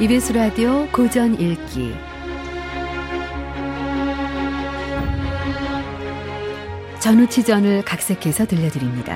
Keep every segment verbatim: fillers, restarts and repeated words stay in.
이비에스 라디오 고전 읽기. 전우치전을 각색해서 들려드립니다.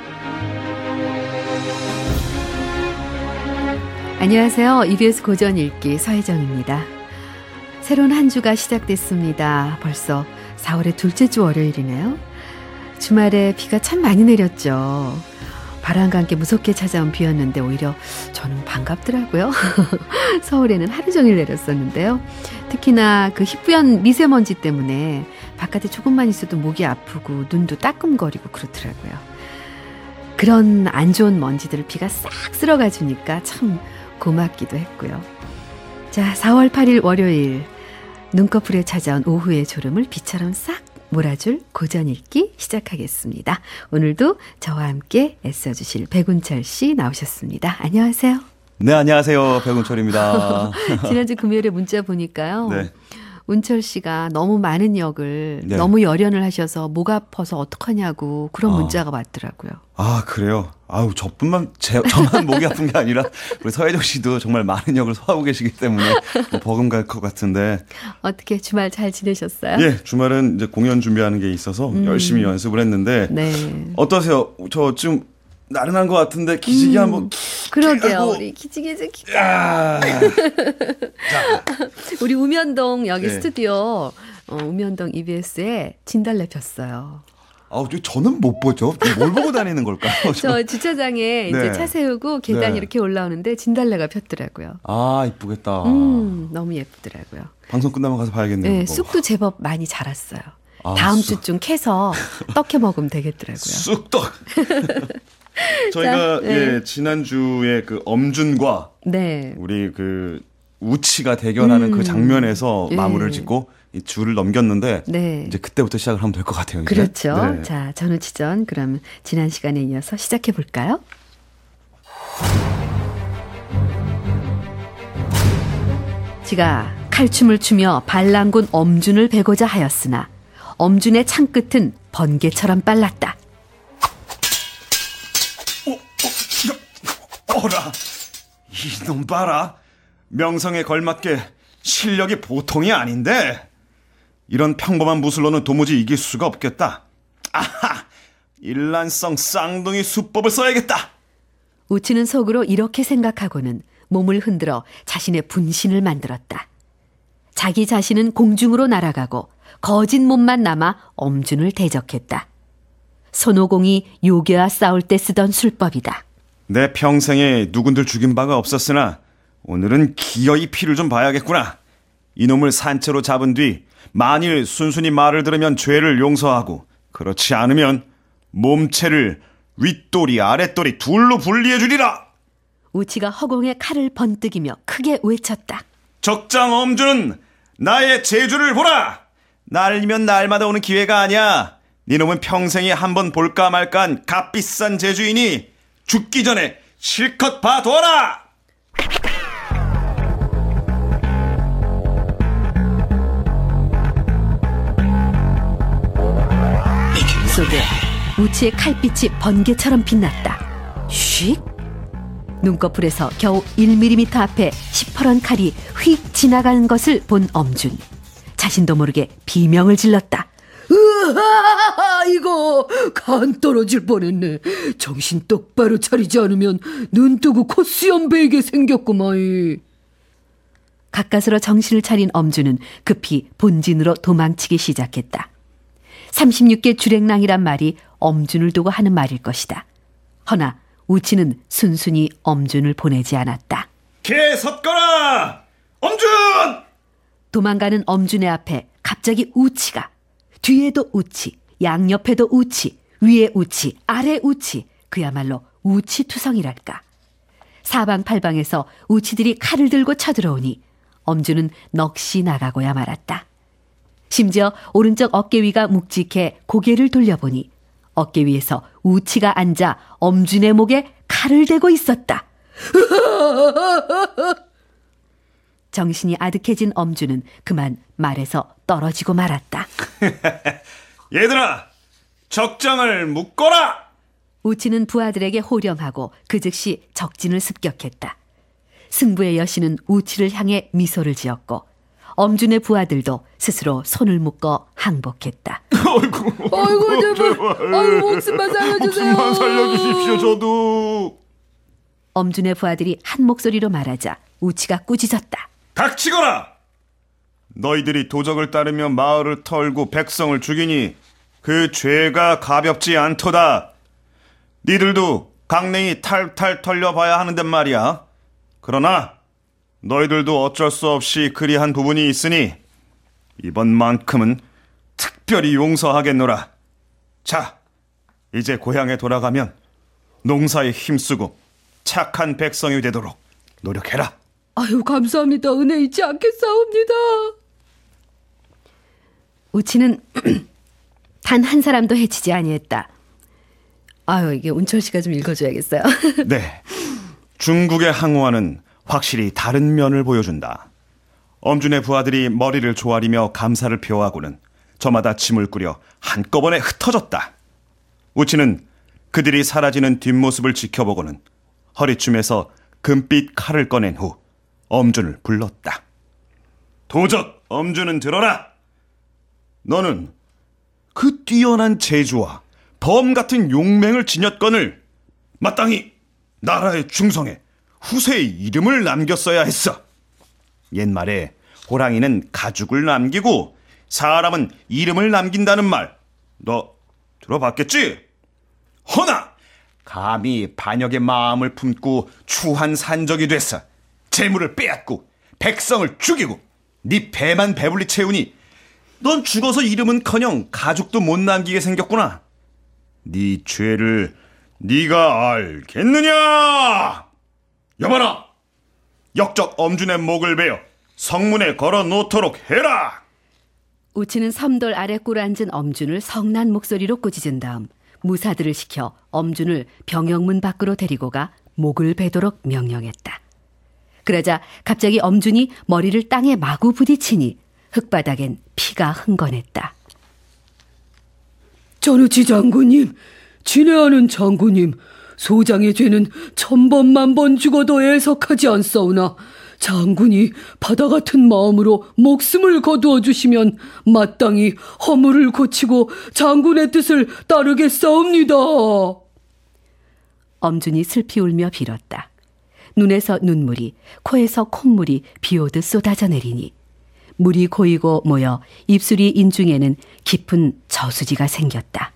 안녕하세요. 이비에스 고전 읽기 서혜정입니다. 새로운 한 주가 시작됐습니다. 벌써 사월의 둘째 주 월요일이네요. 주말에 비가 참 많이 내렸죠. 바람과 함께 무섭게 찾아온 비였는데 오히려 저는 반갑더라고요. 서울에는 하루 종일 내렸었는데요. 특히나 그 희뿌연 미세먼지 때문에 바깥에 조금만 있어도 목이 아프고 눈도 따끔거리고 그렇더라고요. 그런 안 좋은 먼지들을 비가 싹 쓸어가 주니까 참 고맙기도 했고요. 자, 사월 팔일 월요일, 눈꺼풀에 찾아온 오후의 졸음을 비처럼 싹 몰아줄 고전 읽기 시작하겠습니다. 오늘도 저와 함께 애써주실 백운철 씨 나오셨습니다. 안녕하세요. 네, 안녕하세요. 백운철입니다. 지난주 금요일에 문자 보니까요. 네. 운철 씨가 너무 많은 역을 네. 너무 열연을 하셔서 목 아파서 어떡하냐고 그런 아. 문자가 왔더라고요. 아, 그래요? 아우, 저뿐만, 제, 저만 목이 아픈 게 아니라 우리 서혜정 씨도 정말 많은 역을 소화하고 계시기 때문에 뭐 버금갈 것 같은데. 어떻게 주말 잘 지내셨어요? 예, 주말은 이제 공연 준비하는 게 있어서 음. 열심히 연습을 했는데. 네. 어떠세요? 저 좀 나른한 것 같은데 기지개 음. 한번. 그러게요. 하고. 우리 기지개 좀 기지개. 우리 우면동 여기 네. 스튜디오 어, 우면동 이비에스에 진달래 폈어요. 아, 저는 못 보죠. 뭘 보고 다니는 걸까요? 저 주차장에 네. 이제 차 세우고 계단 네. 이렇게 올라오는데 진달래가 폈더라고요. 아, 이쁘겠다. 음, 너무 예쁘더라고요. 방송 끝나면 가서 봐야겠네요. 네, 쑥도 제법 많이 자랐어요. 아, 다음 쑥. 주쯤 캐서 떡해 먹으면 되겠더라고요. 쑥떡. 저희가 자, 네. 예, 지난주에 그 엄준과 네. 우리 그 우치가 대결하는 음. 그 장면에서 네. 마무리를 짓고 이 줄을 넘겼는데 네. 이제 그때부터 시작을 하면 될 것 같아요. 이제. 그렇죠. 네. 자, 전우치전 그럼 지난 시간에 이어서 시작해 볼까요? 지가 칼춤을 추며 반란군 엄준을 베고자 하였으나 엄준의 창끝은 번개처럼 빨랐다. 어라, 이놈 봐라. 명성에 걸맞게 실력이 보통이 아닌데 이런 평범한 무술로는 도무지 이길 수가 없겠다. 아하, 일란성 쌍둥이 수법을 써야겠다. 우치는 속으로 이렇게 생각하고는 몸을 흔들어 자신의 분신을 만들었다. 자기 자신은 공중으로 날아가고 거진 몸만 남아 엄준을 대적했다. 손오공이 요괴와 싸울 때 쓰던 술법이다. 내 평생에 누군들 죽인 바가 없었으나 오늘은 기어이 피를 좀 봐야겠구나. 이놈을 산채로 잡은 뒤 만일 순순히 말을 들으면 죄를 용서하고 그렇지 않으면 몸체를 윗도리 아랫도리 둘로 분리해 주리라. 우치가 허공에 칼을 번뜩이며 크게 외쳤다. 적장 엄준은 나의 재주를 보라. 날이면 날마다 오는 기회가 아니야. 니놈은 평생에 한번 볼까 말까한 값비싼 재주이니 죽기 전에 실컷 봐둬라. 속에 우치의 칼빛이 번개처럼 빛났다. 휙! 눈꺼풀에서 겨우 일 밀리미터 앞에 시퍼런 칼이 휙 지나가는 것을 본 엄준. 자신도 모르게 비명을 질렀다. 으아, 이거 간 떨어질 뻔했네. 정신 똑바로 차리지 않으면 눈 뜨고 코수염 베이게 생겼구만. 가까스로 정신을 차린 엄준은 급히 본진으로 도망치기 시작했다. 삼십육 개 주랭랑이란 말이 엄준을 두고 하는 말일 것이다. 허나 우치는 순순히 엄준을 보내지 않았다. 개 섰거라! 엄준! 도망가는 엄준의 앞에 갑자기 우치가, 뒤에도 우치, 양옆에도 우치, 위에 우치, 아래 우치, 그야말로 우치투성이랄까. 사방팔방에서 우치들이 칼을 들고 쳐들어오니 엄준은 넋이 나가고야 말았다. 심지어 오른쪽 어깨 위가 묵직해 고개를 돌려보니 어깨 위에서 우치가 앉아 엄준의 목에 칼을 대고 있었다. 정신이 아득해진 엄준은 그만 말에서 떨어지고 말았다. 얘들아, 적장을 묶어라! 우치는 부하들에게 호령하고 그 즉시 적진을 습격했다. 승부의 여신은 우치를 향해 미소를 지었고 엄준의 부하들도 스스로 손을 묶어 항복했다. 아이고, 아이고 제발, 아이고 목숨만 살려주세요. 목숨만 살려주십시오. 저도. 엄준의 부하들이 한 목소리로 말하자 우치가 꾸짖었다. 닥치거라! 너희들이 도적을 따르며 마을을 털고 백성을 죽이니 그 죄가 가볍지 않도다. 니들도 강냉이 탈탈 털려봐야 하는데 말이야. 그러나 너희들도 어쩔 수 없이 그리한 부분이 있으니 이번만큼은 특별히 용서하겠노라. 자, 이제 고향에 돌아가면 농사에 힘쓰고 착한 백성이 되도록 노력해라. 아유, 감사합니다. 은혜 잊지 않겠사옵니다. 우치는 단 한 사람도 해치지 아니했다. 아유, 이게 운철 씨가 좀 읽어줘야겠어요. 네, 중국의 항우와는 확실히 다른 면을 보여준다. 엄준의 부하들이 머리를 조아리며 감사를 표하고는 저마다 짐을 꾸려 한꺼번에 흩어졌다. 우치는 그들이 사라지는 뒷모습을 지켜보고는 허리춤에서 금빛 칼을 꺼낸 후 엄준을 불렀다. 도적 엄준은 들어라. 너는 그 뛰어난 재주와 범 같은 용맹을 지녔거늘 마땅히 나라의 중성에 후세의 이름을 남겼어야 했어. 옛말에 호랑이는 가죽을 남기고 사람은 이름을 남긴다는 말 너 들어봤겠지? 허나 감히 반역의 마음을 품고 추한 산적이 됐어. 재물을 빼앗고 백성을 죽이고 네 배만 배불리 채우니 넌 죽어서 이름은커녕 가죽도 못 남기게 생겼구나. 네 죄를 네가 알겠느냐? 여봐라, 역적 엄준의 목을 베어 성문에 걸어 놓도록 해라. 우치는 섬돌 아래 꿇어앉은 엄준을 성난 목소리로 꾸짖은 다음 무사들을 시켜 엄준을 병영문 밖으로 데리고 가 목을 베도록 명령했다. 그러자 갑자기 엄준이 머리를 땅에 마구 부딪히니 흙바닥엔 피가 흥건했다. 전우치 장군님, 진해하는 장군님, 소장의 죄는 천번만 번 죽어도 애석하지 않사오나 장군이 바다 같은 마음으로 목숨을 거두어 주시면 마땅히 허물을 고치고 장군의 뜻을 따르겠사옵니다. 엄준이 슬피 울며 빌었다. 눈에서 눈물이, 코에서 콧물이 비오듯 쏟아져 내리니 물이 고이고 모여 입술이 인중에는 깊은 저수지가 생겼다.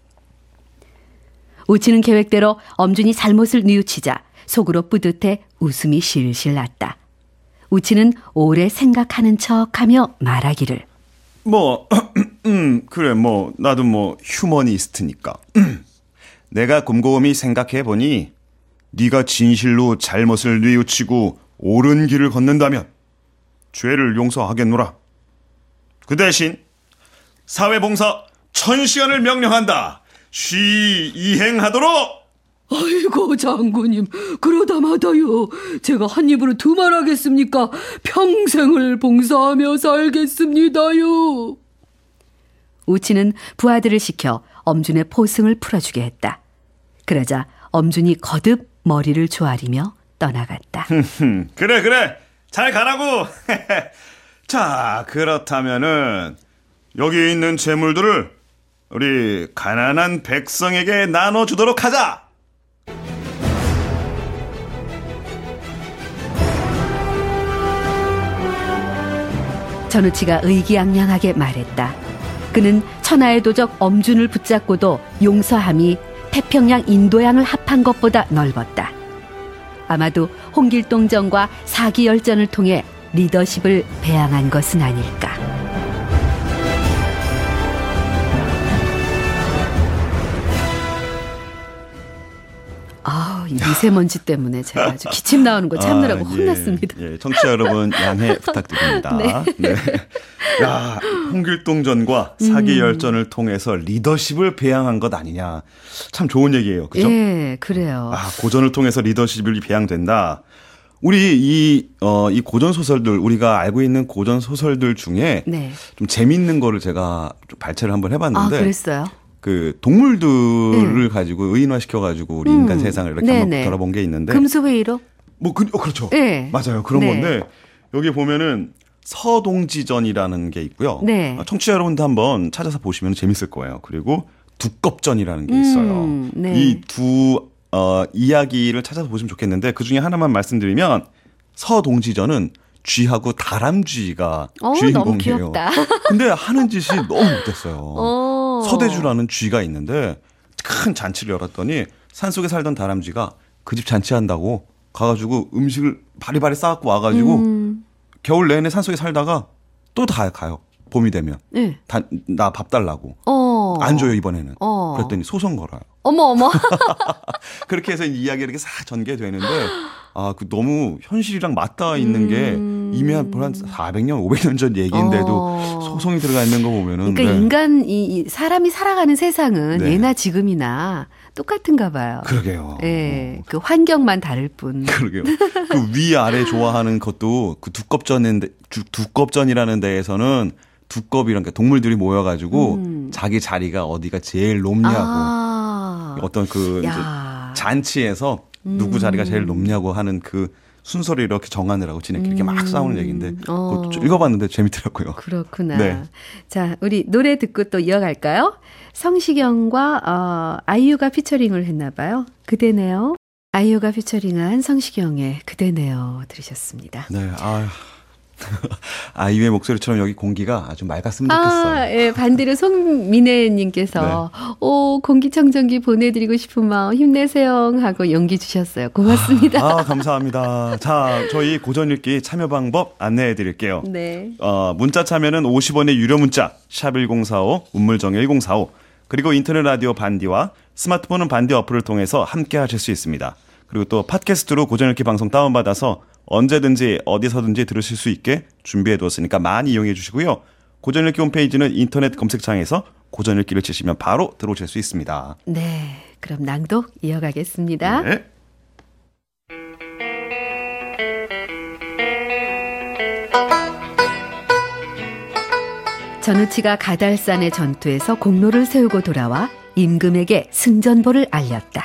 우치는 계획대로 엄준이 잘못을 뉘우치자 속으로 뿌듯해 웃음이 실실 났다. 우치는 오래 생각하는 척하며 말하기를 뭐 음, 그래 뭐 나도 뭐 휴머니스트니까 내가 곰곰이 생각해보니 네가 진실로 잘못을 뉘우치고 옳은 길을 걷는다면 죄를 용서하겠노라. 그 대신 사회봉사 천시간을 명령한다. 쉬 이행하도록. 아이고 장군님, 그러다마다요 제가 한 입으로 두 말 하겠습니까? 평생을 봉사하며 살겠습니다요. 우치는 부하들을 시켜 엄준의 포승을 풀어주게 했다. 그러자 엄준이 거듭 머리를 조아리며 떠나갔다. 그래 그래 잘 가라고. 자, 그렇다면은 여기 있는 재물들을 우리 가난한 백성에게 나눠주도록 하자. 전우치가 의기양양하게 말했다. 그는 천하의 도적 엄준을 붙잡고도 용서함이 태평양 인도양을 합한 것보다 넓었다. 아마도 홍길동전과 사기열전을 통해 리더십을 배양한 것은 아닐까. 아, 이 미세먼지 때문에 제가 아주 기침 나오는 거 참느라고 아, 예, 혼났습니다. 예, 청취자 여러분 양해 부탁드립니다. 네. 네. 야, 홍길동전과 사기열전을 음. 통해서 리더십을 배양한 것 아니냐. 참 좋은 얘기예요. 그죠? 예, 그래요. 아, 고전을 통해서 리더십이 배양된다. 우리 이, 어, 이 고전 소설들, 우리가 알고 있는 고전 소설들 중에 네. 좀 재밌는 거를 제가 좀 발췌를 한번 해봤는데. 아, 그랬어요? 그 동물들을 네. 가지고 의인화시켜가지고 우리 음. 인간 세상을 이렇게 네네. 한번 돌아본 게 있는데. 금수회의로? 뭐 그, 어, 그렇죠. 네. 맞아요. 그런 네. 건데 여기 보면은 서동지전이라는 게 있고요. 네. 청취자 여러분도 한번 찾아서 보시면 재밌을 거예요. 그리고 두껍전이라는 게 있어요. 음, 네. 이 두 어, 이야기를 찾아서 보시면 좋겠는데 그중에 하나만 말씀드리면 서동지전은 쥐하고 다람쥐가 어, 주인공이에요. 너무 귀엽다. 근데 하는 짓이 너무 못됐어요. 어. 서대주라는 쥐가 있는데 큰 잔치를 열었더니 산속에 살던 다람쥐가 그 집 잔치한다고 가가지고 음식을 바리바리 싸갖고 와가지고 음. 겨울 내내 산속에 살다가 또 다 가요. 봄이 되면. 네. 나 밥 달라고. 어. 안 줘요 이번에는. 어. 그랬더니 소송 걸어요. 어머 어머. 그렇게 해서 이야기가 이렇게 싹 전개되는데 아, 그 너무 현실이랑 맞닿아 있는 게 음. 이미 한 사백 년, 오백 년 전 얘기인데도 어. 소송이 들어가 있는 거 보면은. 그러니까 네. 인간 이, 이 사람이 살아가는 세상은 네. 예나 지금이나 똑같은가 봐요. 그러게요. 예. 그 환경만 다를 뿐. 그러게요. 그 위아래 좋아하는 것도 그 두껍전인데 두, 두껍전이라는 데에서는 두꺼비랑 동물들이 모여가지고 음. 자기 자리가 어디가 제일 높냐고 아. 어떤 그 이제 야. 잔치에서 누구 자리가 제일 높냐고 하는 그 순서를 이렇게 정하느라고 지네끼리 막 싸우는 얘기인데 어. 그것도 좀 읽어봤는데 재밌더라고요. 그렇구나. 네. 자, 우리 노래 듣고 또 이어갈까요? 성시경과 어, 아이유가 피처링을 했나 봐요. 그대네요. 아이유가 피처링한 성시경의 그대네요 들으셨습니다. 네, 아 아이유의 목소리처럼 여기 공기가 아주 맑았으면 좋겠어요. 아, 예, 반대로 송민혜님께서 네. 오 공기청정기 보내드리고 싶은 마음 힘내세요 하고 용기 주셨어요. 고맙습니다. 아, 감사합니다. 자, 저희 고전 읽기 참여 방법 안내해 드릴게요. 네. 어, 문자 참여는 오십 원의 유료 문자 샵 일공사오 운물정 일공사오 그리고 인터넷 라디오 반디와 스마트폰은 반디 어플을 통해서 함께 하실 수 있습니다. 그리고 또 팟캐스트로 고전 읽기 방송 다운받아서 언제든지 어디서든지 들으실 수 있게 준비해 두었으니까 많이 이용해 주시고요. 고전 읽기 홈페이지는 인터넷 검색창에서 고전 읽기를 치시면 바로 들어오실 수 있습니다. 네. 그럼 낭독 이어가겠습니다. 네. 전우치가 가달산의 전투에서 공로를 세우고 돌아와 임금에게 승전보를 알렸다.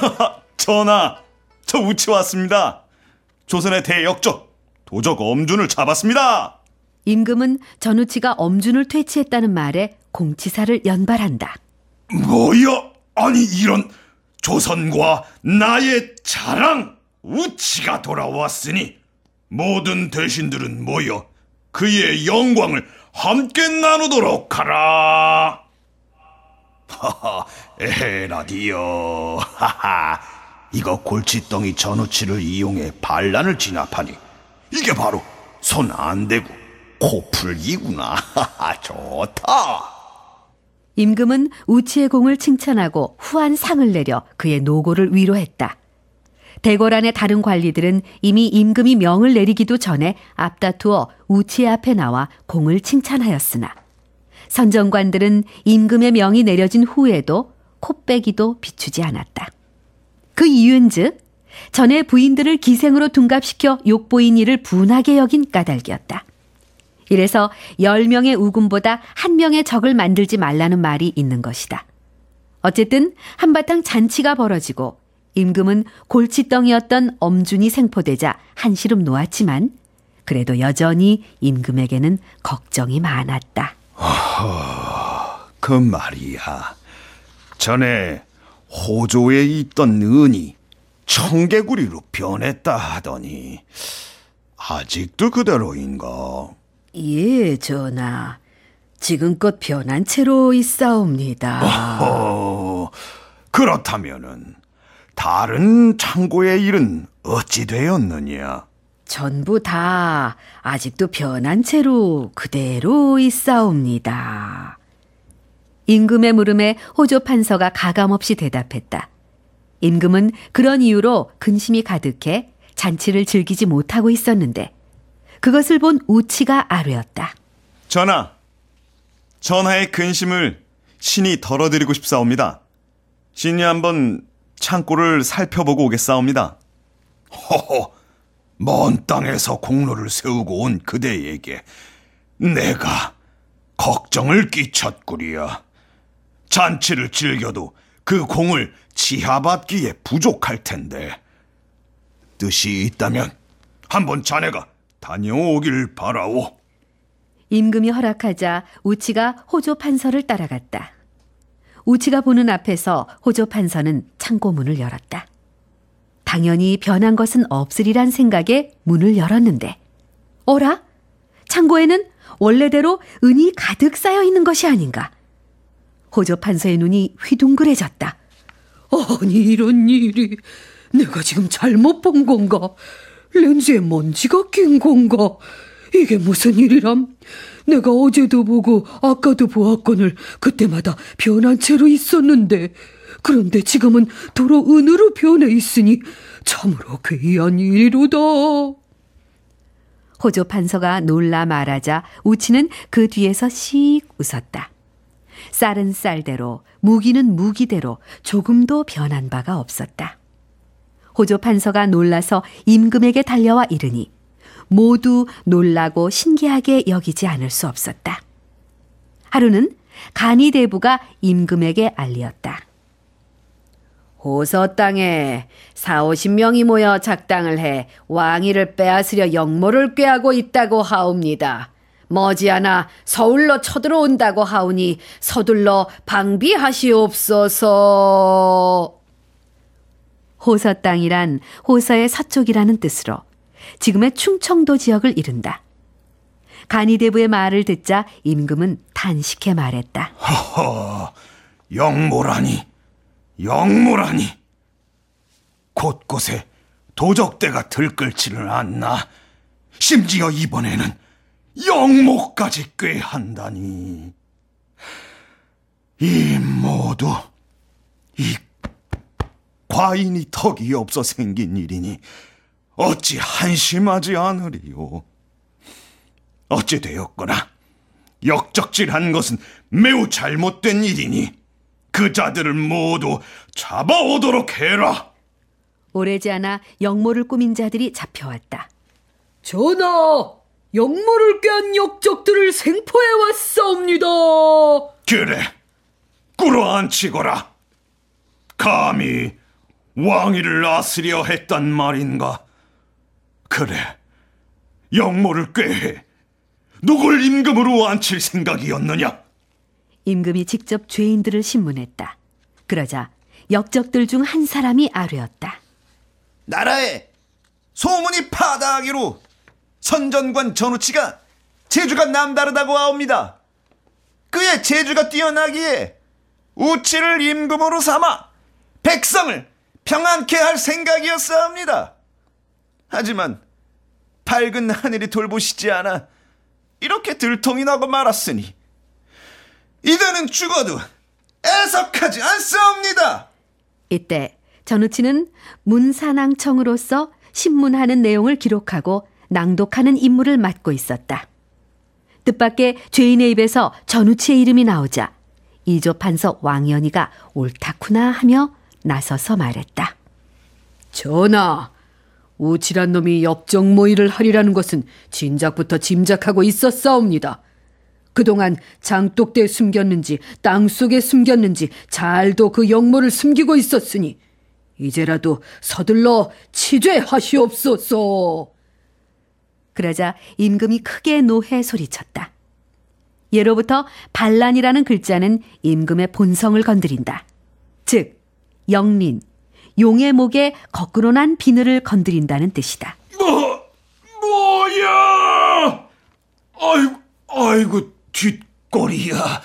전하, 저 우치 왔습니다. 조선의 대역적 도적 엄준을 잡았습니다. 임금은 전우치가 엄준을 퇴치했다는 말에 공치사를 연발한다. 뭐야? 아니 이런 조선과 나의 자랑 우치가 돌아왔으니 모든 대신들은 모여 그의 영광을 함께 나누도록 하라. 하하, 에라디오. 하하, 이거 골칫덩이 전우치를 이용해 반란을 진압하니 이게 바로 손 안 대고 코 풀기구나. 하하, 좋다. 임금은 우치의 공을 칭찬하고 후한 상을 내려 그의 노고를 위로했다. 대궐안의 다른 관리들은 이미 임금이 명을 내리기도 전에 앞다투어 우치의 앞에 나와 공을 칭찬하였으나 선정관들은 임금의 명이 내려진 후에도 코빼기도 비추지 않았다. 그 이유인즉 전에 부인들을 기생으로 둔갑시켜 욕보인 이를 분하게 여긴 까닭이었다. 이래서 열 명의 우군보다 한 명의 적을 만들지 말라는 말이 있는 것이다. 어쨌든 한바탕 잔치가 벌어지고 임금은 골칫덩이였던 엄준이 생포되자 한시름 놓았지만 그래도 여전히 임금에게는 걱정이 많았다. 허, 그 말이야. 전에 호조에 있던 은이 청개구리로 변했다 하더니 아직도 그대로인가? 예, 전하. 지금껏 변한 채로 있사옵니다. 어, 그렇다면은 다른 창고의 일은 어찌 되었느냐? 전부 다 아직도 변한 채로 그대로 있사옵니다. 임금의 물음에 호조 판서가 가감없이 대답했다. 임금은 그런 이유로 근심이 가득해 잔치를 즐기지 못하고 있었는데 그것을 본 우치가 아뢰었다. 전하, 전하의 근심을 신이 덜어드리고 싶사옵니다. 신이 한번 창고를 살펴보고 오겠사옵니다. 허허, 먼 땅에서 공로를 세우고 온 그대에게 내가 걱정을 끼쳤구려. 잔치를 즐겨도 그 공을 치하받기에 부족할 텐데 뜻이 있다면 한번 자네가 다녀오길 바라오. 임금이 허락하자 우치가 호조 판서를 따라갔다. 우치가 보는 앞에서 호조 판서는 창고 문을 열었다. 당연히 변한 것은 없으리란 생각에 문을 열었는데 어라? 창고에는 원래대로 은이 가득 쌓여 있는 것이 아닌가. 호조 판서의 눈이 휘둥그레졌다. 아니, 이런 일이. 내가 지금 잘못 본 건가? 렌즈에 먼지가 낀 건가? 이게 무슨 일이람? 내가 어제도 보고 아까도 보았거늘 그때마다 변한 채로 있었는데, 그런데 지금은 도로 은으로 변해 있으니 참으로 괴이한 일이로다. 호조 판서가 놀라 말하자 우치는 그 뒤에서 씩 웃었다. 쌀은 쌀대로, 무기는 무기대로 조금도 변한 바가 없었다. 호조 판서가 놀라서 임금에게 달려와 이르니 모두 놀라고 신기하게 여기지 않을 수 없었다. 하루는 간이대부가 임금에게 알리었다. 호서 땅에 사오십 명이 모여 작당을 해 왕위를 빼앗으려 역모를 꾀하고 있다고 하옵니다. 머지않아 서울로 쳐들어온다고 하오니 서둘러 방비하시옵소서. 호서 땅이란 호서의 서쪽이라는 뜻으로 지금의 충청도 지역을 이른다. 간이대부의 말을 듣자 임금은 탄식해 말했다. 허허, 역모라니, 역모라니. 곳곳에 도적대가 들끓지를 않나. 심지어 이번에는 역모까지 꾀한다니. 이 모두 이 과인이 덕이 없어 생긴 일이니 어찌 한심하지 않으리요. 어찌 되었거나 역적질한 것은 매우 잘못된 일이니 그 자들을 모두 잡아오도록 해라. 오래지 않아 역모를 꾸민 자들이 잡혀왔다. 전하, 역모를 꾀한 역적들을 생포해 왔사옵니다. 그래, 꿇어앉히거라. 감히 왕위를 아스려 했단 말인가? 그래, 역모를 꾀해 누굴 임금으로 앉힐 생각이었느냐? 임금이 직접 죄인들을 신문했다. 그러자 역적들 중 한 사람이 아뢰었다. 나라에 소문이 파다하기로 선전관 전우치가 재주가 남다르다고 하옵니다. 그의 재주가 뛰어나기에 우치를 임금으로 삼아 백성을 평안케 할 생각이었사옵니다. 하지만 밝은 하늘이 돌보시지 않아 이렇게 들통이 나고 말았으니 이대는 죽어도 애석하지 않사옵니다. 이때 전우치는 문산왕청으로서 신문하는 내용을 기록하고 낭독하는 임무를 맡고 있었다. 뜻밖의 죄인의 입에서 전우치의 이름이 나오자 이조 판서 왕연이가 옳다구나 하며 나서서 말했다. 전하, 우치란 놈이 역적모의를 하리라는 것은 진작부터 짐작하고 있었사옵니다. 그동안 장독대에 숨겼는지 땅속에 숨겼는지 잘도 그 역모를 숨기고 있었으니 이제라도 서둘러 치죄하시옵소서. 그러자 임금이 크게 노해 소리쳤다. 예로부터 반란이라는 글자는 임금의 본성을 건드린다. 즉 영린, 용의 목에 거꾸로 난 비늘을 건드린다는 뜻이다. 뭐, 뭐야? 아이고, 아이고, 뒷골이야.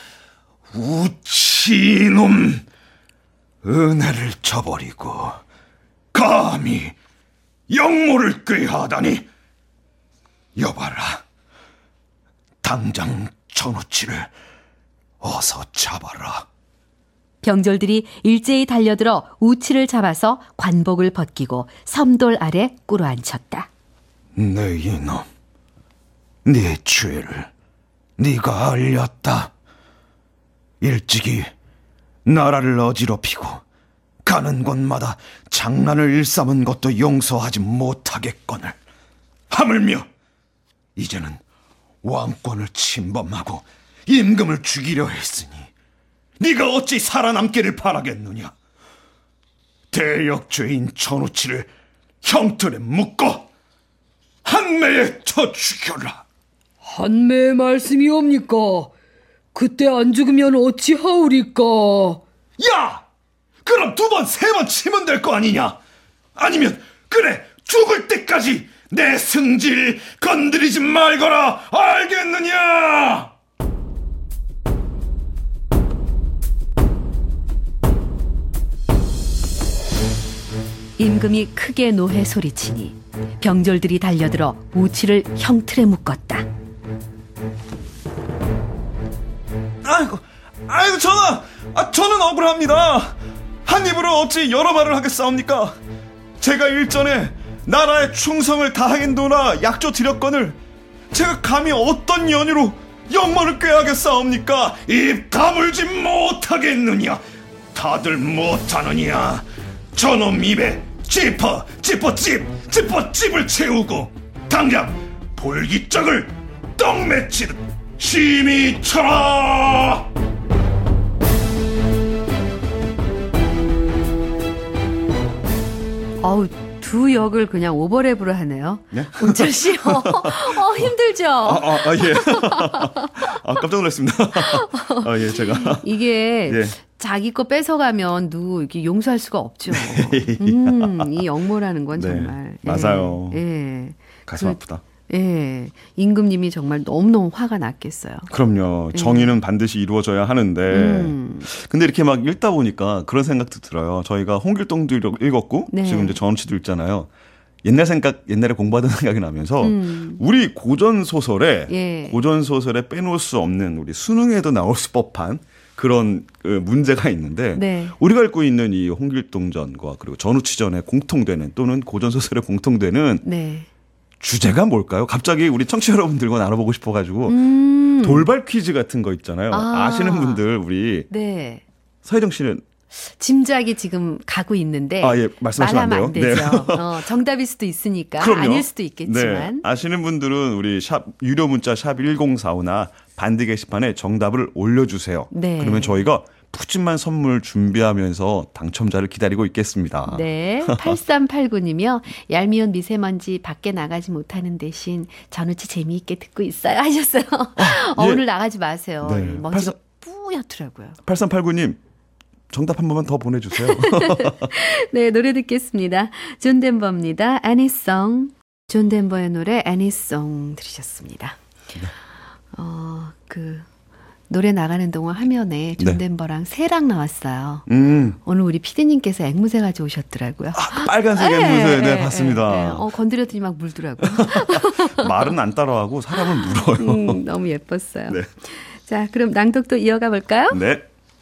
우치놈. 은혜를 저버리고 감히 역모를 꾀하다니. 여봐라, 당장 전우치를 어서 잡아라. 병졸들이 일제히 달려들어 우치를 잡아서 관복을 벗기고 섬돌 아래 꿇어앉혔다. 네 이놈, 네 죄를 네가 알렸다. 일찍이 나라를 어지럽히고 가는 곳마다 장난을 일삼은 것도 용서하지 못하겠거늘. 하물며 이제는 왕권을 침범하고 임금을 죽이려 했으니 네가 어찌 살아남기를 바라겠느냐? 대역죄인 전우치를 형틀에 묶어 한매에 쳐 죽여라. 한매의 말씀이옵니까? 그때 안 죽으면 어찌하오리까? 야! 그럼 두 번, 세 번 치면 될 거 아니냐? 아니면 그래, 죽을 때까지 내 승질 건드리지 말거라, 알겠느냐? 임금이 크게 노해 소리치니 병졸들이 달려들어 우치를 형틀에 묶었다. 아이고, 아이고 전하, 아, 저는 억울합니다. 한 입으로 어찌 여러 말을 하겠사옵니까? 제가 일전에 나라에 충성을 다하겠노나 약조 드렸거늘 제가 감히 어떤 연유로 영모를 꾀하겠사옵니까? 입 다물지 못하겠느냐? 다들 못하느냐? 저놈 입에 지퍼, 지퍼집, 지퍼집을 채우고 당장 볼기짝을 떡 맺히듯 심히 쳐라! 어우, 두 역을 그냥 오버랩으로 하네요. 네? 운철 씨, 어, 어, 힘들죠? 아, 아, 아 예. 아, 깜짝 놀랐습니다. 아, 예, 제가. 이게 예. 자기 거 뺏어가면 누 이렇게 용서할 수가 없죠. 음, 이 역모라는 건 네, 정말. 맞아요. 예. 예. 가슴 그, 아프다. 예. 임금님이 정말 너무너무 화가 났겠어요. 그럼요. 정의는 음. 반드시 이루어져야 하는데. 음. 근데 이렇게 막 읽다 보니까 그런 생각도 들어요. 저희가 홍길동도 읽었고, 네. 지금 이제 전우치도 읽잖아요. 옛날 생각, 옛날에 공부하던 생각이 나면서, 음. 우리 고전소설에, 예. 고전소설에 빼놓을 수 없는 우리 수능에도 나올 수 법한 그런 그 문제가 있는데, 네. 우리가 읽고 있는 이 홍길동전과 그리고 전우치전에 공통되는 또는 고전소설에 공통되는 네. 주제가 뭘까요? 갑자기 우리 청취자 여러분들과 나눠보고 싶어가지고 음. 돌발 퀴즈 같은 거 있잖아요. 아. 아시는 분들 우리 네. 서혜정 씨는 짐작이 지금 가고 있는데 아, 예. 말씀하시면 말하면 안 돼요. 안 되죠. 네. 어, 정답일 수도 있으니까 그럼요. 아닐 수도 있겠지만 네. 아시는 분들은 우리 샵 유료 문자 샵 일공사오나 반디 게시판에 정답을 올려주세요. 네. 그러면 저희가 푸짐한 선물 준비하면서 당첨자를 기다리고 있겠습니다. 네. 팔삼팔구 님이요. 얄미운 미세먼지 밖에 나가지 못하는 대신 전우치 재미있게 듣고 있어요 하셨어요. 어, 어, 예. 오늘 나가지 마세요. 네. 먼지가 팔삼... 뿌옇더라고요. 팔삼팔구 님 정답 한 번만 더 보내주세요. 네. 노래 듣겠습니다. 존 덴버입니다. 애니송. 존 덴버의 노래 애니송 들으셨습니다. 네. 어, 그... 노래 나가는 동안 화면에 존 덴버랑 네. 새랑 나왔어요. 음. 오늘 우리 피디님께서 앵무새 가져오셨더라고요. 아, 빨간색 네, 앵무새, 네, 네 봤습니다. 네, 네. 어, 건드렸더니 막 물더라고요. 말은 안 따라하고 사람은 물어요. 음, 너무 예뻤어요. 네. 자, 그럼 낭독도 이어가 볼까요? 네.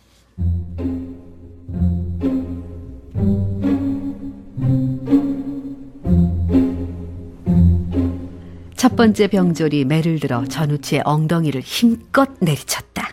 첫 번째 병졸이 매를 들어 전우치의 엉덩이를 힘껏 내리쳤다.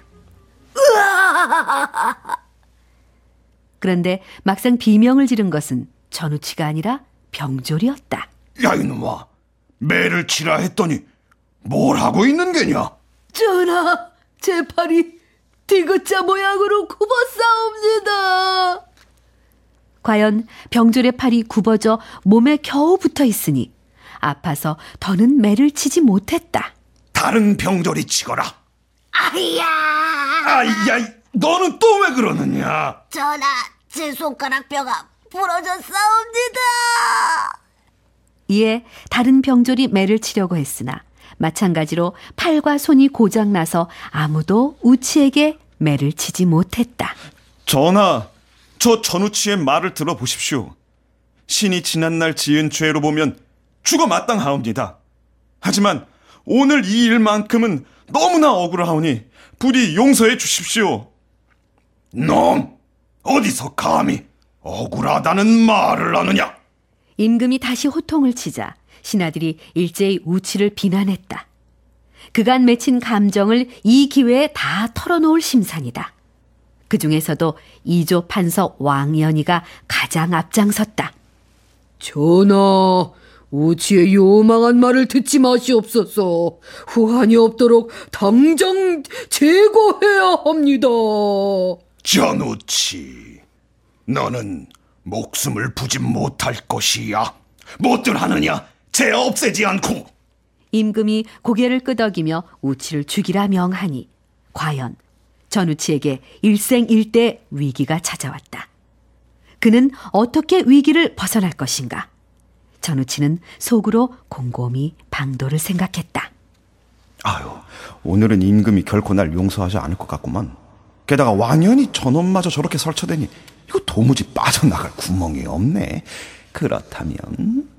으아! 그런데 막상 비명을 지른 것은 전우치가 아니라 병졸이었다. 야 이놈아, 매를 치라 했더니 뭘 하고 있는 게냐? 전하, 제 팔이 디귿자 모양으로 굽어싸웁니다. 과연 병졸의 팔이 굽어져 몸에 겨우 붙어 있으니 아파서 더는 매를 치지 못했다. 다른 병졸이 치거라. 아이야! 아이야, 너는 또 왜 그러느냐? 전하, 제 손가락 뼈가 부러졌사옵니다. 이에 다른 병졸이 매를 치려고 했으나 마찬가지로 팔과 손이 고장나서 아무도 우치에게 매를 치지 못했다. 전하, 저 전우치의 말을 들어보십시오. 신이 지난날 지은 죄로 보면 죽어 마땅하옵니다. 하지만 오늘 이 일만큼은 너무나 억울하오니 부디 용서해 주십시오. 놈! 어디서 감히 억울하다는 말을 하느냐? 임금이 다시 호통을 치자 신하들이 일제히 우치를 비난했다. 그간 맺힌 감정을 이 기회에 다 털어놓을 심산이다. 그 중에서도 이조 판서 왕연희가 가장 앞장섰다. 전하, 우치의 요망한 말을 듣지 마시옵소서. 후환이 없도록 당장 제거해야 합니다. 전우치, 너는 목숨을 부지 못할 것이야. 못들 하느냐? 죄 없애지 않고. 임금이 고개를 끄덕이며 우치를 죽이라 명하니 과연 전우치에게 일생일대 위기가 찾아왔다. 그는 어떻게 위기를 벗어날 것인가? 전우치는 속으로 곰곰이 방도를 생각했다. 아유, 오늘은 임금이 결코 날 용서하지 않을 것 같구만. 게다가 왕연히 전원마저 저렇게 설쳐대니 이거 도무지 빠져나갈 구멍이 없네. 그렇다면...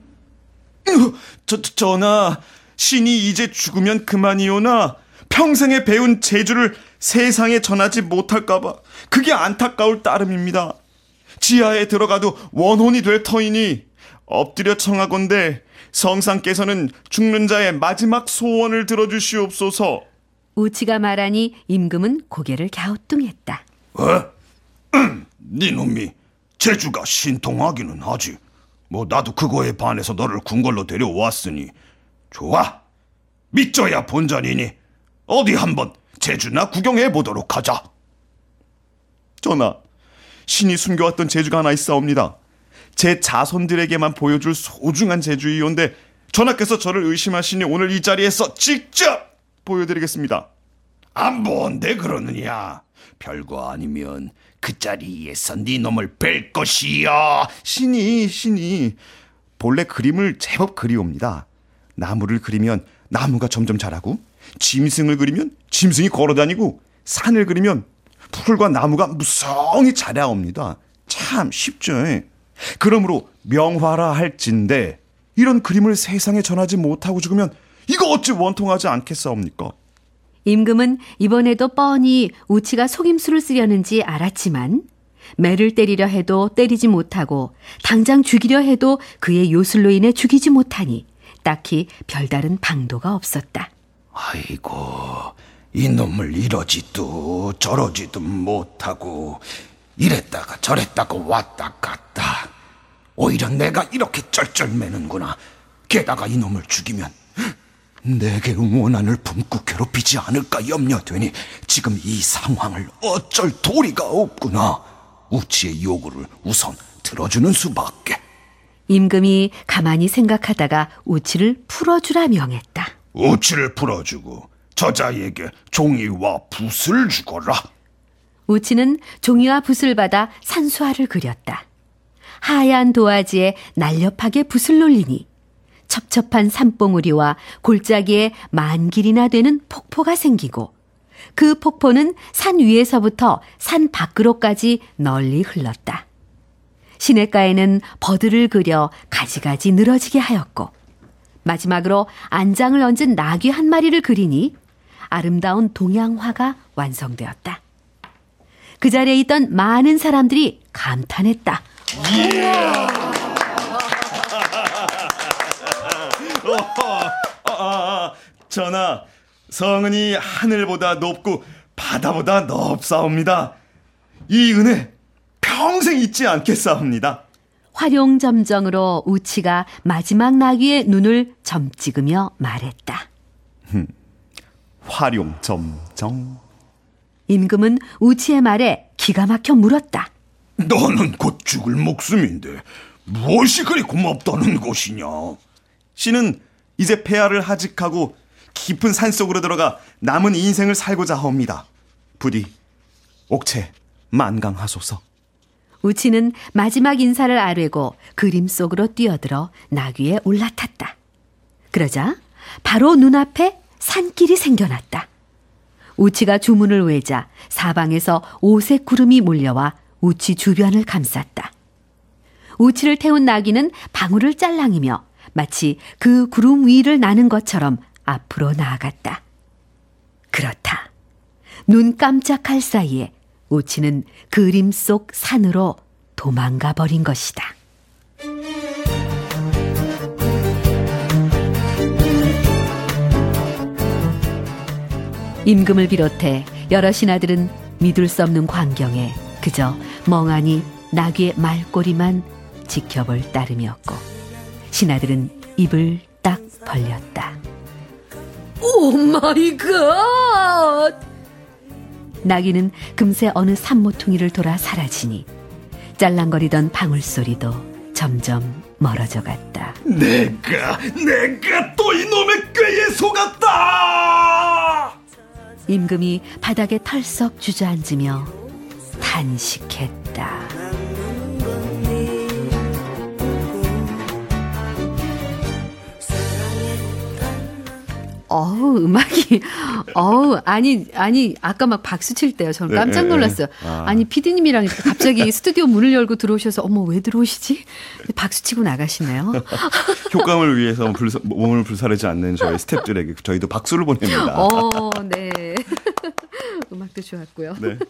저, 전하, 신이 이제 죽으면 그만이오나 평생에 배운 재주를 세상에 전하지 못할까봐 그게 안타까울 따름입니다. 지하에 들어가도 원혼이 될 터이니 엎드려 청하건대 성상께서는 죽는 자의 마지막 소원을 들어주시옵소서. 우치가 말하니 임금은 고개를 갸우뚱했다. 어? 네 놈이 재주가 신통하기는 하지. 뭐 나도 그거에 반해서 너를 궁궐로 데려왔으니 좋아. 믿져야 본전이니 어디 한번 재주나 구경해보도록 하자. 전하, 신이 숨겨왔던 재주가 하나 있사옵니다. 제 자손들에게만 보여줄 소중한 재주이온데 전하께서 저를 의심하시니 오늘 이 자리에서 직접 보여드리겠습니다. 안 본데 그러느냐? 별거 아니면 그 자리에서 네 놈을 뺄 것이야. 신이 신이 본래 그림을 제법 그리옵니다. 나무를 그리면 나무가 점점 자라고, 짐승을 그리면 짐승이 걸어다니고, 산을 그리면 풀과 나무가 무성히 자라옵니다. 참 쉽죠. 그러므로 명화라 할진대 이런 그림을 세상에 전하지 못하고 죽으면 이거 어찌 원통하지 않겠사옵니까? 임금은 이번에도 뻔히 우치가 속임수를 쓰려는지 알았지만 매를 때리려 해도 때리지 못하고 당장 죽이려 해도 그의 요술로 인해 죽이지 못하니 딱히 별다른 방도가 없었다. 아이고, 이놈을 이러지도 저러지도 못하고 이랬다가 저랬다가 왔다 갔다. 오히려 내가 이렇게 쩔쩔매는구나. 게다가 이놈을 죽이면 내게 응원한을 품고 괴롭히지 않을까 염려되니 지금 이 상황을 어쩔 도리가 없구나. 우치의 요구를 우선 들어주는 수밖에. 임금이 가만히 생각하다가 우치를 풀어주라 명했다. 우치를 풀어주고 저자에게 종이와 붓을 주거라. 우치는 종이와 붓을 받아 산수화를 그렸다. 하얀 도화지에 날렵하게 붓을 놀리니 첩첩한 산봉우리와 골짜기에 만 길이나 되는 폭포가 생기고 그 폭포는 산 위에서부터 산 밖으로까지 널리 흘렀다. 시냇가에는 버들을 그려 가지가지 늘어지게 하였고 마지막으로 안장을 얹은 나귀 한 마리를 그리니 아름다운 동양화가 완성되었다. 그 자리에 있던 많은 사람들이 감탄했다. 아, 아, 전하, 성은이 하늘보다 높고 바다보다 넓사옵니다. 이 은혜 평생 잊지 않겠사옵니다. 활용점정으로 우치가 마지막 나귀의 눈을 점찍으며 말했다. 활용점정. 임금은 우치의 말에 기가 막혀 물었다. 너는 곧 죽을 목숨인데 무엇이 그리 고맙다는 것이냐? 신은 이제 폐하를 하직하고 깊은 산속으로 들어가 남은 인생을 살고자 하옵니다. 부디 옥체 만강하소서. 우치는 마지막 인사를 아뢰고 그림 속으로 뛰어들어 나귀에 올라탔다. 그러자 바로 눈앞에 산길이 생겨났다. 우치가 주문을 외자 사방에서 오색 구름이 몰려와 우치 주변을 감쌌다. 우치를 태운 나귀는 방울을 짤랑이며 마치 그 구름 위를 나는 것처럼 앞으로 나아갔다. 그렇다. 눈 깜짝할 사이에 우치는 그림 속 산으로 도망가 버린 것이다. 임금을 비롯해 여러 신하들은 믿을 수 없는 광경에 그저 멍하니 나귀의 말꼬리만 지켜볼 따름이었고 신하들은 입을 딱 벌렸다. 오 마이 갓! 나귀는 금세 어느 산모퉁이를 돌아 사라지니 짤랑거리던 방울소리도 점점 멀어져 갔다. 내가 내가 또 이놈의 꾀에 속았다. 임금이 바닥에 털썩 주저앉으며 탄식했다. 어우, 음악이, 어우, 아니, 아니, 아까 막 박수 칠 때요. 저는 깜짝 놀랐어요. 네, 네, 네. 아. 아니, 피디님이랑 갑자기 스튜디오 문을 열고 들어오셔서, 어머, 왜 들어오시지? 박수 치고 나가시네요. 효과음을 위해서 불사, 몸을 불사르지 않는 저희 스태프들에게 저희도 박수를 보냅니다. 어, 네. 음악도 좋았고요. 네.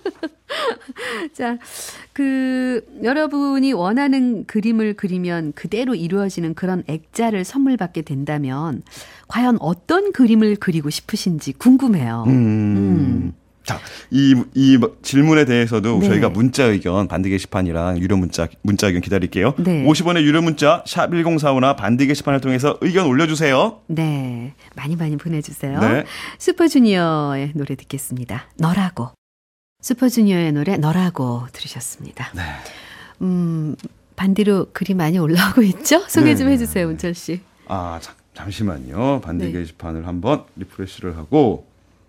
자, 그, 여러분이 원하는 그림을 그리면 그대로 이루어지는 그런 액자를 선물 받게 된다면, 과연 어떤 그림을 그리고 싶으신지 궁금해요. 음. 음. 자, 이, 이 질문에 대해서도 네. 저희가 문자 의견, 반디 게시판이랑 유료 문자, 문자 의견 기다릴게요. 네. 오십 원의 유료 문자, 샵 일공사오나 반디 게시판을 통해서 의견 올려주세요. 네. 많이 많이 보내주세요. 네. 슈퍼주니어의 노래 듣겠습니다. 너라고. 슈퍼주니어의 노래, 너라고 들으셨습니다. 네. 음, 반디로 글이 많이 올라오고 있죠? 소개 좀 네. 해주세요, 운철 씨. 아, 자, 잠시만요. 반디 네. 게시판을 한번 리프레시를 하고,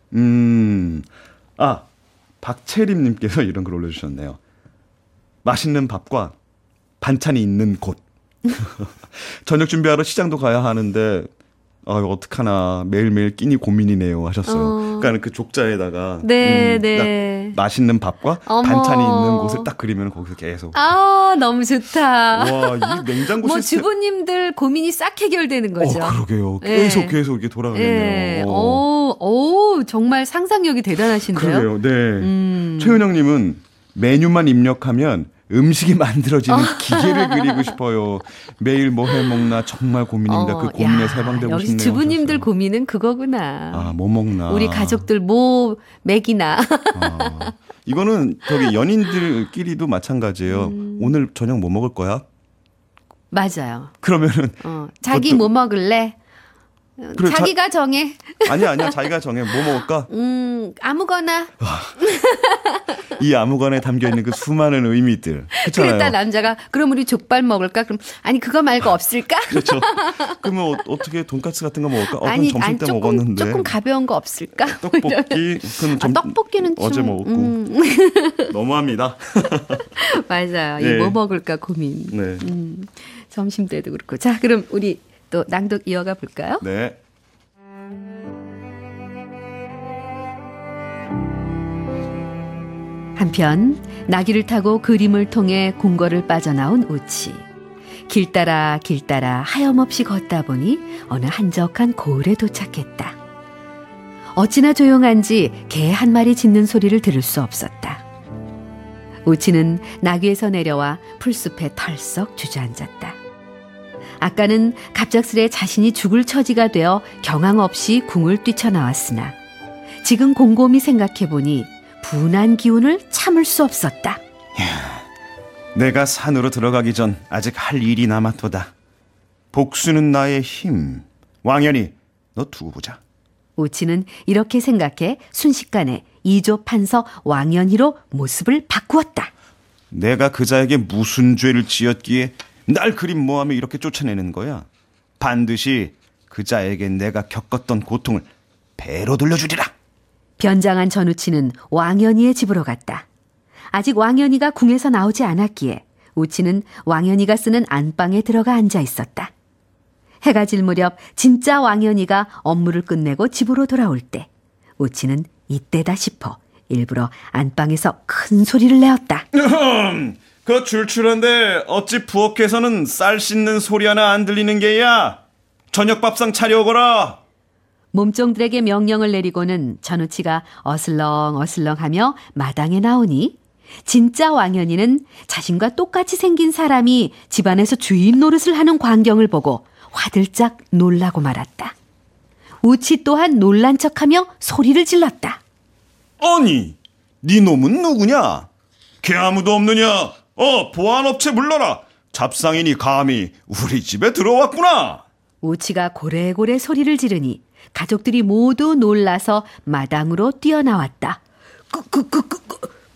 음, 아, 박채림님께서 이런 글 올려주셨네요. 맛있는 밥과 반찬이 있는 곳. 저녁 준비하러 시장도 가야 하는데, 아유, 어떡하나. 매일매일 끼니 고민이네요. 하셨어요. 어. 그러니까 그 족자에다가. 네, 음, 네. 맛있는 밥과 어머. 반찬이 있는 곳을 딱 그리면 거기서 계속. 아, 너무 좋다. 와, 이 냉장고 뭐 시스템. 주부님들 고민이 싹 해결되는 거죠. 어, 그러게요. 계속 네. 계속 이렇게 돌아가겠네요. 네. 오, 오, 정말 상상력이 대단하신데요. 그러게요. 네. 음. 최은영님은 메뉴만 입력하면 음식이 만들어지는 기계를 그리고 싶어요. 매일 뭐 해먹나 정말 고민입니다. 어, 그 고민에 해방되고 싶네요. 주부님들 하셨어요. 고민은 그거구나. 아, 뭐 먹나. 우리 가족들 뭐 먹이나. 아, 이거는 저기 연인들끼리도 마찬가지예요. 음. 오늘 저녁 뭐 먹을 거야? 맞아요. 그러면은 어, 자기 그것도... 뭐 먹을래? 그래, 자기가 자... 정해. 아니야, 아니야. 자기가 정해. 뭐 먹을까? 음, 아무거나. 이 아무거나에 담겨있는 그 수많은 의미들. 그렇잖아요. 그랬다 남자가 그럼 우리 족발 먹을까? 그럼 아니 그거 말고 없을까? 그렇죠. 그러면 어, 어떻게 돈까스 같은 거 먹을까? 어, 아니, 점심 아니 때 조금, 먹었는데. 조금 가벼운 거 없을까? 떡볶이. 그럼 점, 아, 떡볶이는 어제 좀, 먹었고. 음. 너무합니다. 맞아요. 네. 이 뭐 먹을까 고민. 네. 음, 점심 때도 그렇고. 자, 그럼 우리 또 낭독 이어가 볼까요? 네. 한편 나귀를 타고 그림을 통해 궁궐을 빠져나온 우치. 길 따라 길 따라 하염없이 걷다 보니 어느 한적한 고을에 도착했다. 어찌나 조용한지 개 한 마리 짖는 소리를 들을 수 없었다. 우치는 나귀에서 내려와 풀숲에 털썩 주저앉았다. 아까는 갑작스레 자신이 죽을 처지가 되어 경황 없이 궁을 뛰쳐나왔으나 지금 곰곰이 생각해보니 분한 기운을 참을 수 없었다. 야, 내가 산으로 들어가기 전 아직 할 일이 남았도다. 복수는 나의 힘. 왕연히 너 두고 보자. 우치는 이렇게 생각해 순식간에 이조 판서 왕연희로 모습을 바꾸었다. 내가 그자에게 무슨 죄를 지었기에 날 그림 모함에 이렇게 쫓아내는 거야. 반드시 그자에게 내가 겪었던 고통을 배로 돌려주리라. 변장한 전우치는 왕연희의 집으로 갔다. 아직 왕연희가 궁에서 나오지 않았기에 우치는 왕연희가 쓰는 안방에 들어가 앉아 있었다. 해가 질 무렵 진짜 왕연희가 업무를 끝내고 집으로 돌아올 때 우치는 이때다 싶어 일부러 안방에서 큰 소리를 내었다. 그 출출한데 어찌 부엌에서는 쌀 씻는 소리 하나 안 들리는 게야? 저녁 밥상 차려오거라. 몸종들에게 명령을 내리고는 전우치가 어슬렁 어슬렁하며 마당에 나오니 진짜 왕연희는 자신과 똑같이 생긴 사람이 집안에서 주인 노릇을 하는 광경을 보고 화들짝 놀라고 말았다. 우치 또한 놀란 척하며 소리를 질렀다. 아니, 네 놈은 누구냐? 걔 아무도 없느냐? 어, 보안업체 불러라. 잡상인이 감히 우리 집에 들어왔구나. 우치가 고래고래 소리를 지르니 가족들이 모두 놀라서 마당으로 뛰어나왔다. 그, 그, 그, 그,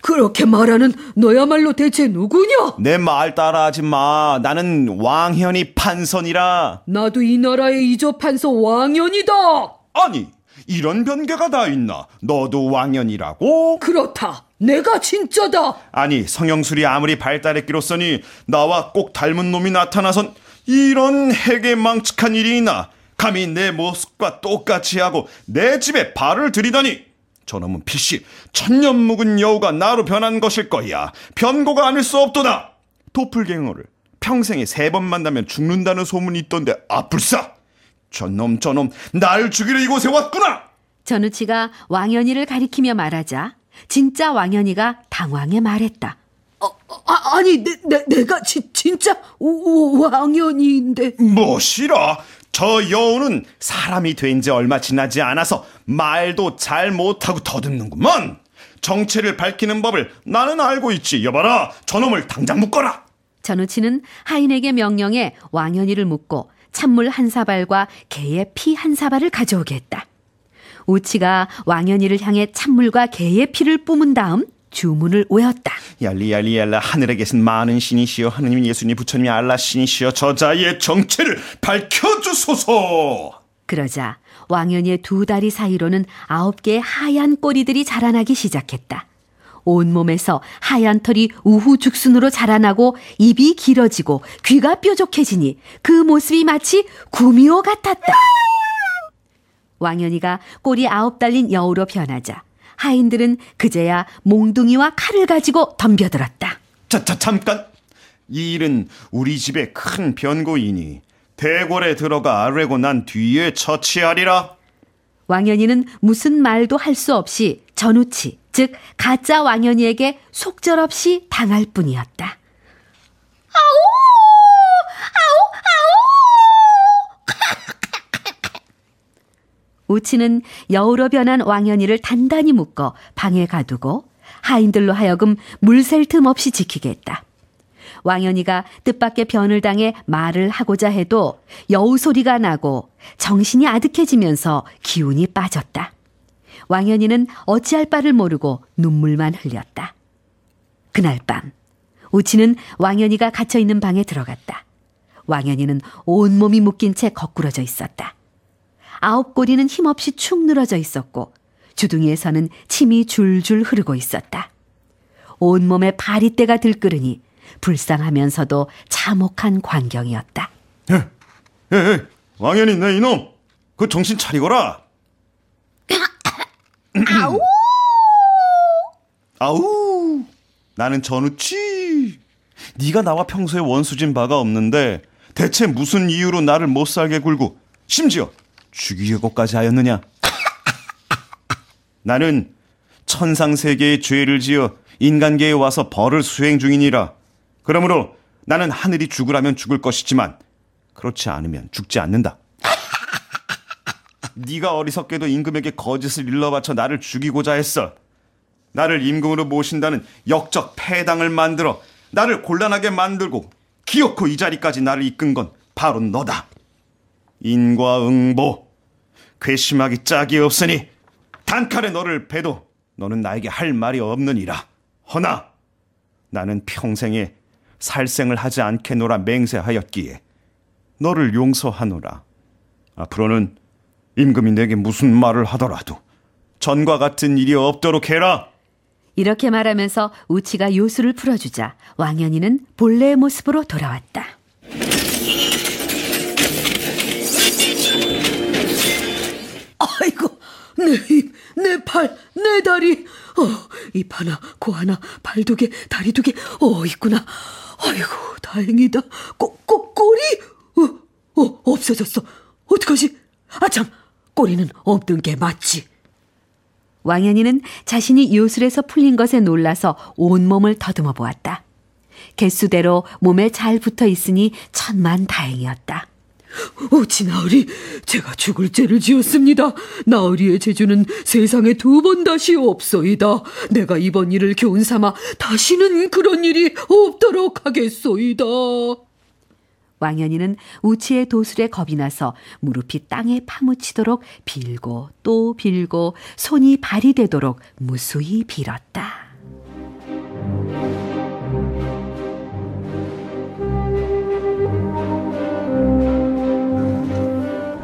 그렇게 말하는 너야말로 대체 누구냐? 내 말 따라하지 마. 나는 왕현이 판선이라. 나도 이 나라의 이조판서 왕현이다. 아니, 이런 변개가 다 있나? 너도 왕현이라고? 그렇다. 내가 진짜다. 아니, 성형술이 아무리 발달했기로서니 나와 꼭 닮은 놈이 나타나선 이런 해괴망측한 일이 있나? 감히 내 모습과 똑같이 하고 내 집에 발을 들이다니. 저놈은 필시 천년 묵은 여우가 나로 변한 것일 거야. 변고가 아닐 수 없도다. 도플갱어를 평생에 세 번 만나면 죽는다는 소문이 있던데 아뿔싸. 저놈 저놈 날 죽이러 이곳에 왔구나. 전우치가 왕연이를 가리키며 말하자 진짜 왕연이가 당황해 말했다. 어, 아, 아니 내, 내, 내가 지, 진짜 오, 왕연이인데. 뭐시라. 저 여우는 사람이 된 지 얼마 지나지 않아서 말도 잘 못하고 더듬는구먼. 정체를 밝히는 법을 나는 알고 있지. 여봐라, 저놈을 당장 묶어라. 전우치는 하인에게 명령해 왕연이를 묶고 찬물 한 사발과 개의 피 한 사발을 가져오게 했다. 우치가 왕연이를 향해 찬물과 개의 피를 뿜은 다음 주문을 외웠다. 얄리얄리얄라 하늘에 계신 많은 신이시여 하느님 예수님 부처님 알라 신이시여 저자의 정체를 밝혀주소서. 그러자 왕연이의 두 다리 사이로는 아홉 개의 하얀 꼬리들이 자라나기 시작했다. 온몸에서 하얀 털이 우후죽순으로 자라나고 입이 길어지고 귀가 뾰족해지니 그 모습이 마치 구미호 같았다. 왕연이가 꼬리 아홉 달린 여우로 변하자 하인들은 그제야 몽둥이와 칼을 가지고 덤벼들었다. 자, 자, 잠깐. 이 일은 우리 집의 큰 변고이니 대궐에 들어가 아뢰고 난 뒤에 처치하리라. 왕연이는 무슨 말도 할 수 없이 전우치, 즉 가짜 왕연이에게 속절없이 당할 뿐이었다. 아오! 아오! 아오! 우치는 여우로 변한 왕연이를 단단히 묶어 방에 가두고 하인들로 하여금 물 셀 틈 없이 지키게 했다. 왕연이가 뜻밖의 변을 당해 말을 하고자 해도 여우 소리가 나고 정신이 아득해지면서 기운이 빠졌다. 왕연이는 어찌할 바를 모르고 눈물만 흘렸다. 그날 밤 우치는 왕연이가 갇혀있는 방에 들어갔다. 왕연이는 온몸이 묶인 채 거꾸러져 있었다. 아홉 꼬리는 힘없이 축 늘어져 있었고 주둥이에서는 침이 줄줄 흐르고 있었다. 온몸에 바리떼가 들끓으니 불쌍하면서도 참혹한 광경이었다. 에, 에, 에, 왕연이 내 이놈, 그 정신 차리거라. 아우! 아우, 나는 전우치. 네가 나와 평소에 원수진 바가 없는데 대체 무슨 이유로 나를 못살게 굴고 심지어 죽이려고까지 하였느냐? 나는 천상세계의 죄를 지어 인간계에 와서 벌을 수행 중이니라. 그러므로 나는 하늘이 죽으라면 죽을 것이지만 그렇지 않으면 죽지 않는다. 네가 어리석게도 임금에게 거짓을 일러바쳐 나를 죽이고자 했어. 나를 임금으로 모신다는 역적 패당을 만들어 나를 곤란하게 만들고 기어코 이 자리까지 나를 이끈 건 바로 너다. 인과응보, 괘씸하기 짝이 없으니 단칼에 너를 베도 너는 나에게 할 말이 없느니라. 허나 나는 평생에 살생을 하지 않겠노라 맹세하였기에 너를 용서하노라. 앞으로는 임금이 내게 무슨 말을 하더라도 전과 같은 일이 없도록 해라. 이렇게 말하면서 우치가 요술을 풀어주자 왕연이는 본래의 모습으로 돌아왔다. 아이고, 내 입, 내 팔, 내 다리. 어, 입 하나, 코 하나, 발 두 개, 다리 두 개. 어, 있구나. 아이고, 다행이다. 꼬, 꼬, 꼬리? 어, 어, 없어졌어. 어떡하지? 아, 참, 꼬리는 없던 게 맞지. 왕연이는 자신이 요술에서 풀린 것에 놀라서 온몸을 더듬어 보았다. 개수대로 몸에 잘 붙어 있으니 천만 다행이었다. 어찌 나으리, 제가 죽을 죄를 지었습니다. 나으리의 재주는 세상에 두 번 다시 없소이다. 내가 이번 일을 교훈 삼아 다시는 그런 일이 없도록 하겠소이다. 왕연이는 우치의 도술에 겁이 나서 무릎이 땅에 파묻히도록 빌고 또 빌고 손이 발이 되도록 무수히 빌었다.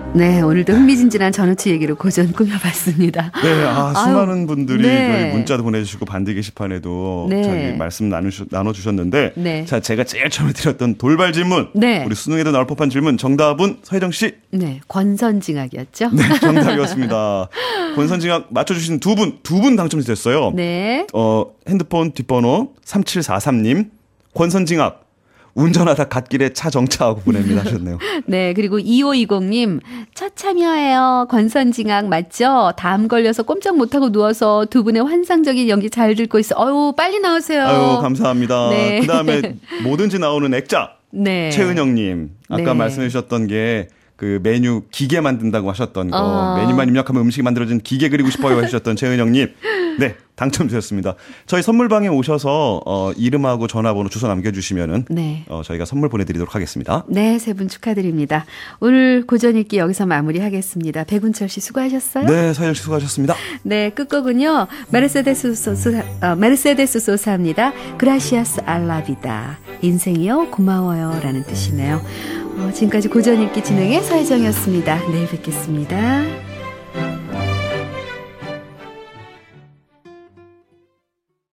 네, 오늘도 흥미진진한 전우치 얘기로 고전 꾸며봤습니다. 네, 아, 수많은 아유, 분들이 네. 저희 문자도 보내주시고 반디 게시판에도 네. 저희 말씀 나누시, 나눠주셨는데 네. 자, 제가 제일 처음에 드렸던 돌발 질문 네. 우리 수능에도 나올 법한 질문 정답은 서혜정 씨 네, 권선징악이었죠. 네, 정답이었습니다. 권선징악 맞춰주신 두 분, 두 분 당첨됐어요. 네. 어, 핸드폰 뒷번호 삼칠사삼 님, 권선징악, 운전하다 갓길에 차 정차하고 보냅니다 하셨네요. 네, 그리고 이오이공 님, 첫 참여예요. 권선징악 맞죠? 담 걸려서 꼼짝 못하고 누워서 두 분의 환상적인 연기 잘 듣고 있어. 어유 빨리 나오세요. 아유, 감사합니다. 네. 그 다음에 뭐든지 나오는 액자, 네. 최은영님, 아까 네. 말씀해 주셨던 게 그 메뉴 기계 만든다고 하셨던 거, 어. 메뉴만 입력하면 음식이 만들어진 기계 그리고 싶어요 하셨던 최은영님, 네, 당첨되셨습니다. 저희 선물방에 오셔서 어, 이름하고 전화번호 주소 남겨주시면은 네. 어, 저희가 선물 보내드리도록 하겠습니다. 네, 세 분 축하드립니다. 오늘 고전 읽기 여기서 마무리하겠습니다. 백운철 씨 수고하셨어요. 네, 서혜정 씨 수고하셨습니다. 네, 끝곡은요. 메르세데스 소사, 어, 메르세데스 소사입니다. 그라시아스 알라비다. 인생이요 고마워요 라는 뜻이네요. 어, 지금까지 고전 읽기 진행의 서혜정이었습니다. 내일 뵙겠습니다.